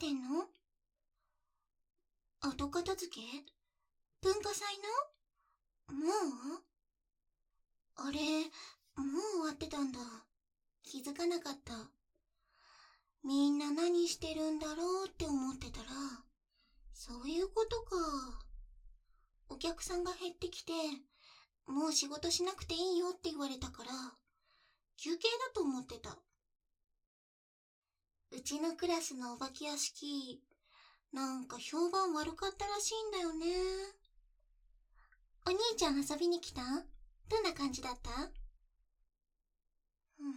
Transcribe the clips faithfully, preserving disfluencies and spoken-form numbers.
してんの？後片付け？文化祭の？もう？あれ、もう終わってたんだ。気づかなかった。みんな何してるんだろうって思ってたら、そういうことか。お客さんが減ってきて、もう仕事しなくていいよって言われたから、休憩だと思ってた。うちのクラスのお化け屋敷、なんか評判悪かったらしいんだよね。お兄ちゃん遊びに来た？どんな感じだった？うん、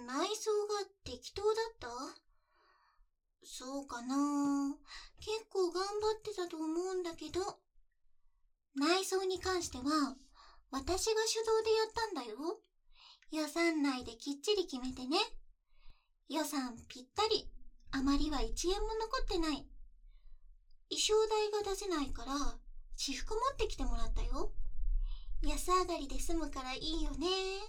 内装が適当だった？そうかな。結構頑張ってたと思うんだけど。内装に関しては、私が主導でやったんだよ。予算内できっちり決めてね。予算ぴったり。あまりはいちえんも残ってない。衣装代が出せないから、私服持ってきてもらったよ。安上がりで済むからいいよね。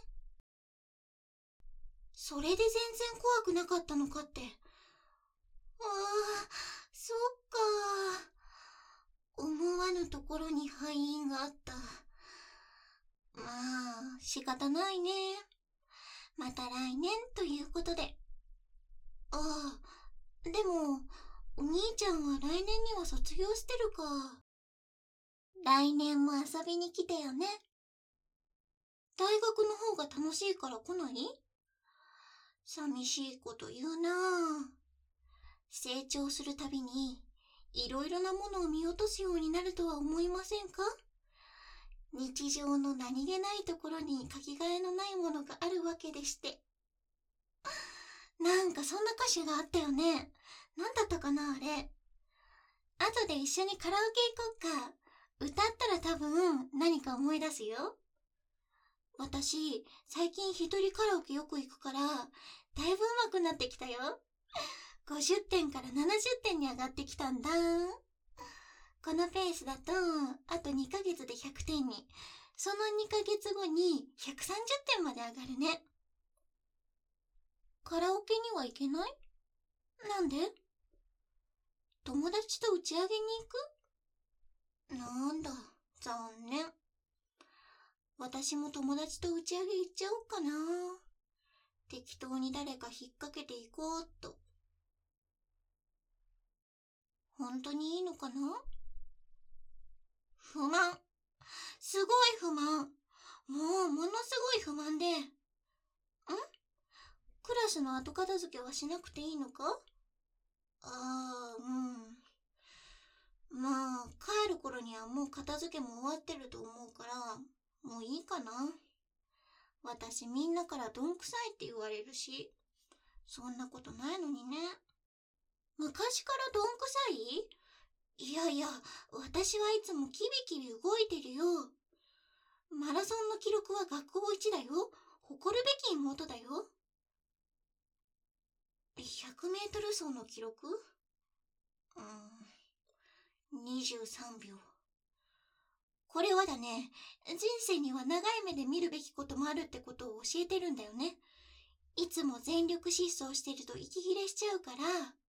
それで全然怖くなかったのかって。ああ、そっか。思わぬところに敗因があった。まあ、仕方ないね。また来年ということで。ああ、でも、お兄ちゃんは来年には卒業してるか。来年も遊びに来てよね。大学の方が楽しいから来ない？寂しいこと言うなあ。成長するたびに、いろいろなものを見落とすようになるとは思いませんか？日常の何気ないところにかけがえのないものがあるわけでして。なんかそんな歌詞があったよね。なんだったかなあれ。後で一緒にカラオケ行こっか。歌ったら多分何か思い出すよ。私、最近一人カラオケよく行くから、だいぶ上手くなってきたよ。ごじゅってんからななじゅってんに上がってきたんだ。このペースだと、あとにかげつでひゃくてんに、そのにかげつごにひゃくさんじゅってんまで上がるね。カラオケには行けない？なんで？友達と打ち上げに行く？なんだ、残念。私も友達と打ち上げ行っちゃおうかな。適当に誰か引っ掛けていこうっと。本当にいいのかな？不満。すごい不満。もうものすごい不満で。ん？クラスの後片付けはしなくていいのか？ああ、うん。まあ、帰る頃にはもう片付けも終わってると思うから、もういいかな。私みんなからどんくさいって言われるし、そんなことないのにね。昔からどんくさい？いやいや、私はいつもキビキビ動いてるよ。マラソンの記録は学校一だよ。誇るべき妹だよ。ひゃくメートル走の記録？うーん、にじゅうさんびょう。これはだね、人生には長い目で見るべきこともあるってことを教えてるんだよね。いつも全力疾走してると息切れしちゃうから。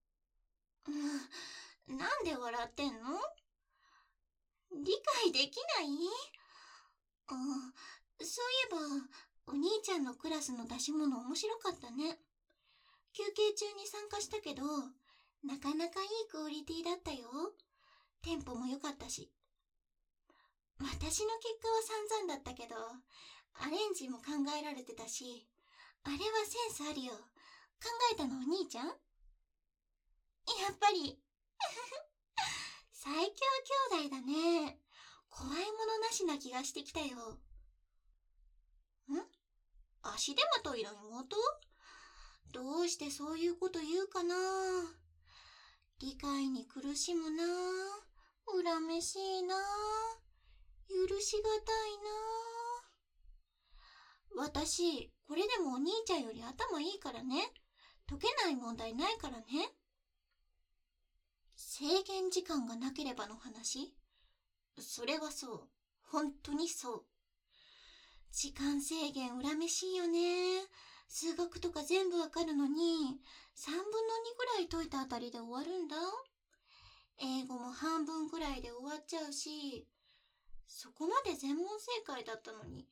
うん、なんで笑ってんの？理解できない？あ、そういえば、お兄ちゃんのクラスの出し物面白かったね。休憩中に参加したけど、なかなかいいクオリティだったよ。テンポも良かったし。私の結果は散々だったけど、アレンジも考えられてたし、あれはセンスあるよ。考えたのお兄ちゃん？やっぱり。最強兄弟だね。怖いものなしな気がしてきたよ。ん？足手まといの妹？どうしてそういうこと言うかな。理解に苦しむな。恨めしいな。許しがたいな。私、これでもお兄ちゃんより頭いいからね。解けない問題ないからね。制限時間がなければの話？それはそう。本当にそう。時間制限恨めしいよね。 数学とか全部わかるのに、さんぶんのにぐらい解いたあたりで終わるんだ。英語も半分ぐらいで終わっちゃうし、そこまで全問正解だったのに。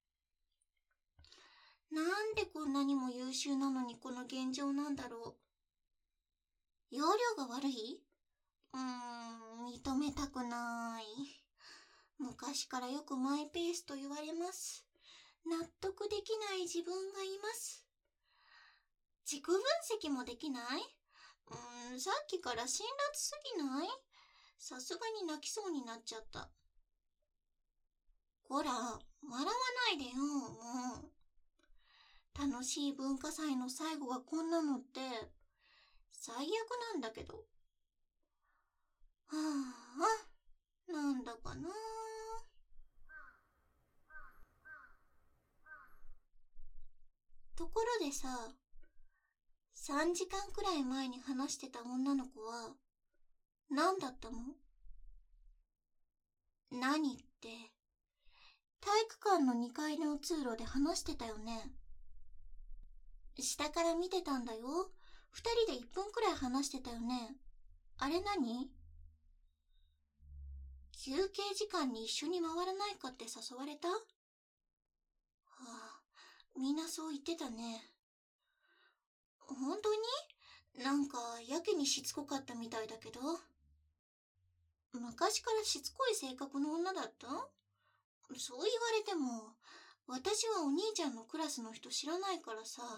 なんでこんなにも優秀なのにこの現状なんだろう。容量が悪いうーん、認めたくない。昔からよくマイペースと言われます。納得できない自分がいます。自己分析もできない？うーん、さっきから辛辣すぎない？さすがに泣きそうになっちゃった。こら、笑わないでよ、もう。楽しい文化祭の最後がこんなのって、最悪なんだけど。はあ、なんだかな。ところでさ、さんじかんくらい前に話してた女の子は、何だったの？何って、体育館のにかいの通路で話してたよね。下から見てたんだよ。二人でいっぷんくらい話してたよね。あれ何？休憩時間に一緒に回らないかって誘われた？はあ、みんなそう言ってたね。本当に？なんかやけにしつこかったみたいだけど。昔からしつこい性格の女だった？そう言われても、私はお兄ちゃんのクラスの人知らないからさ。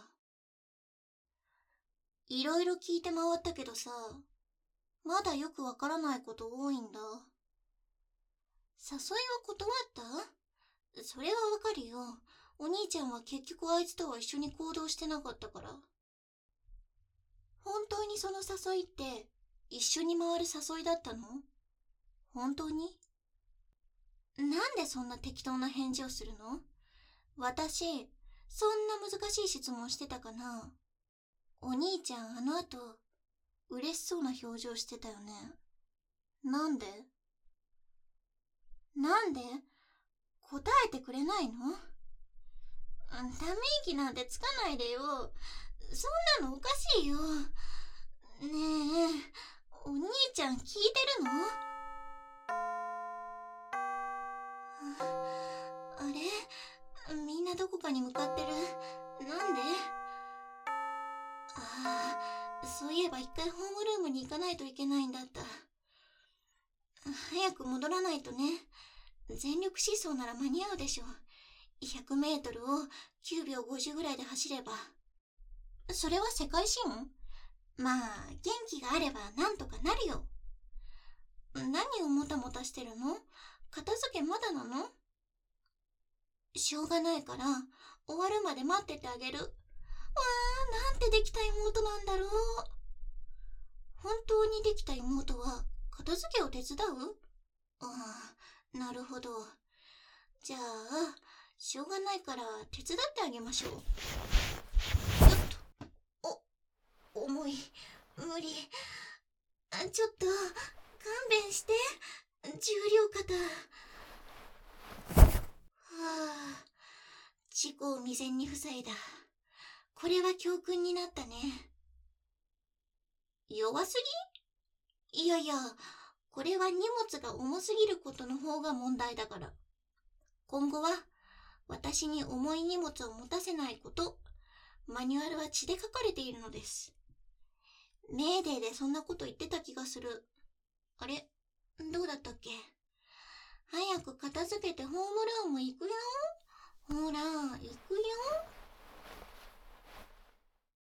いろいろ聞いて回ったけどさ、まだよくわからないこと多いんだ。誘いは断った？それはわかるよ。お兄ちゃんは結局あいつとは一緒に行動してなかったから。本当にその誘いって一緒に回る誘いだったの？本当に？なんでそんな適当な返事をするの？私、そんな難しい質問してたかな？お兄ちゃんあの後、嬉しそうな表情してたよね。なんで？なんで？答えてくれないの？ため息なんてつかないでよ。そんなのおかしいよ。ねえ、お兄ちゃん聞いてるの？あれ？みんなどこかに向かってる。なんで？ああ、そういえば一回ホームルームに行かないといけないんだった。早く戻らないとね。全力疾走なら間に合うでしょ。ひゃくメートルをきゅうびょうごじゅうぐらいで走れば。それは世界新？まあ、元気があればなんとかなるよ。何をもたもたしてるの？片付けまだなの？しょうがないから、終わるまで待っててあげる。わあ、なんてできた妹なんだろう。本当にできた妹は、片付けを手伝う？ああ、なるほど。じゃあ、しょうがないから手伝ってあげましょう。よっと。お、重い。無理。ちょっと、勘弁して。重量肩。はあ、事故を未然に防いだ。これは教訓になったね。弱すぎ？いやいや、これは荷物が重すぎることの方が問題だから。今後は、私に重い荷物を持たせないこと、マニュアルは血で書かれているのです。メーデーでそんなこと言ってた気がする。あれ？どうだったっけ？早く片付けてホームルーム行くよ。ほら、